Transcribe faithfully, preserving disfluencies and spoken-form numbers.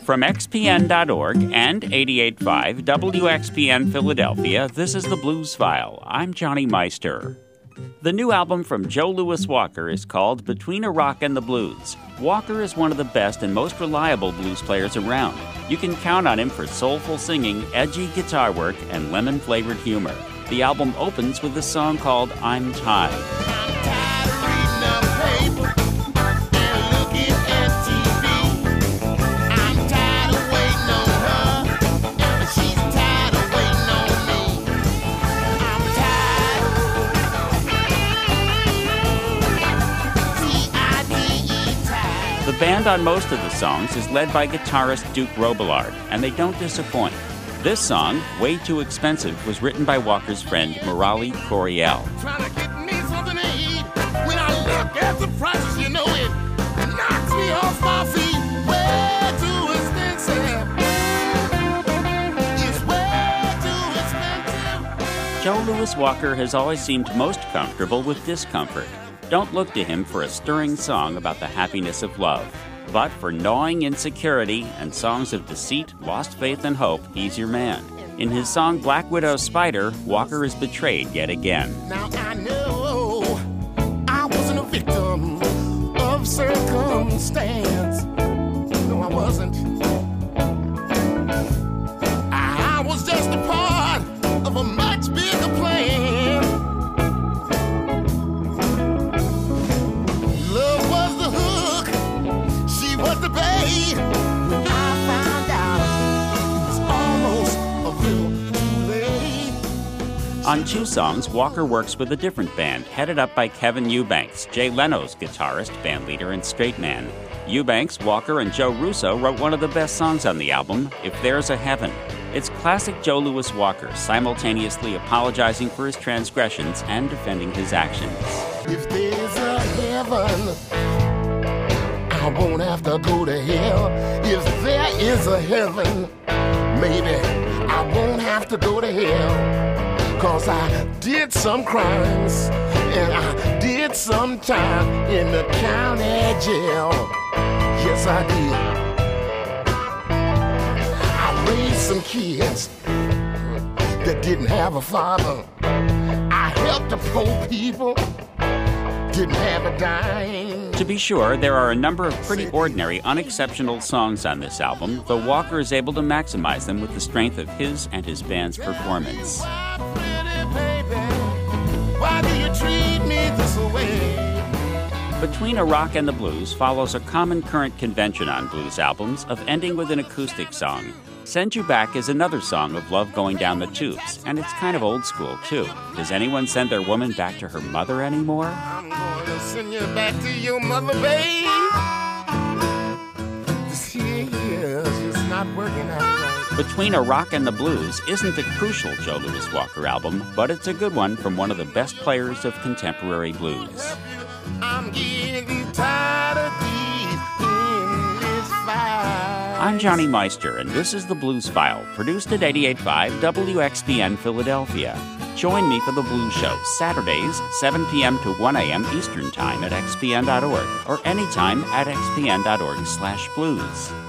From X P N dot org and eighty-eight point five W X P N Philadelphia, this is the Blues File. I'm Johnny Meister. The new album from Joe Louis Walker is called Between a Rock and the Blues. Walker is one of the best and most reliable blues players around. You can count on him for soulful singing, edgy guitar work, and lemon-flavored humor. The album opens with a song called I'm Tired. I'm tired of reading the paper and looking at T V. I'm tired of waiting on her, and she's tired of waiting on me. I'm tired. T I D E, tired. The band on most of the songs is led by guitarist Duke Robillard, and they don't disappoint. This song, Way Too Expensive, was written by Walker's friend Murali Coryell. Trying to get me something to eat. When I look at the prices, you know it knocks me off my feet. Way too expensive. It's way too expensive. Joe Louis Walker has always seemed most comfortable with discomfort. Don't look to him for a stirring song about the happiness of love. But for gnawing insecurity and songs of deceit, lost faith, and hope, he's your man. In his song Black Widow's Spider, Walker is betrayed yet again. Now I know I wasn't a victim of circumstance. No, I wasn't. I was just a part of a much bigger plan. Love was the hook, she was the bait. When I found out, it was almost a little too late. On two songs, Walker works with a different band, headed up by Kevin Eubanks, Jay Leno's guitarist, bandleader, and straight man. Eubanks, Walker, and Joe Russo wrote one of the best songs on the album, If There's a Heaven. It's classic Joe Louis Walker, simultaneously apologizing for his transgressions and defending his actions. If there's a heaven, I won't have to go to hell. If there is a heaven, maybe I won't have to go to hell. Cause I did some crimes, and I did some time in the county jail. Yes, I did. I raised some kids that didn't have a father. I helped the poor people, didn't have a dime. To be sure, there are a number of pretty ordinary, unexceptional songs on this album, though Walker is able to maximize them with the strength of his and his band's performance. Why do you treat me this way? Between a Rock and the Blues follows a common current convention on blues albums of ending with an acoustic song. Send You Back is another song of love going down the tubes, and it's kind of old school, too. Does anyone send their woman back to her mother anymore? I'm gonna send you back to your mother, babe. This here is just not working out right. Between a Rock and the Blues isn't a crucial Joe Louis Walker album, but it's a good one from one of the best players of contemporary blues. I'm getting tired of these in this fight. I'm Johnny Meister, and this is the Blues File, produced at eighty-eight point five W X P N Philadelphia. Join me for the Blues Show, Saturdays, seven p.m. to one a.m. Eastern Time at X P N dot org, or anytime at X P N dot org slash blues.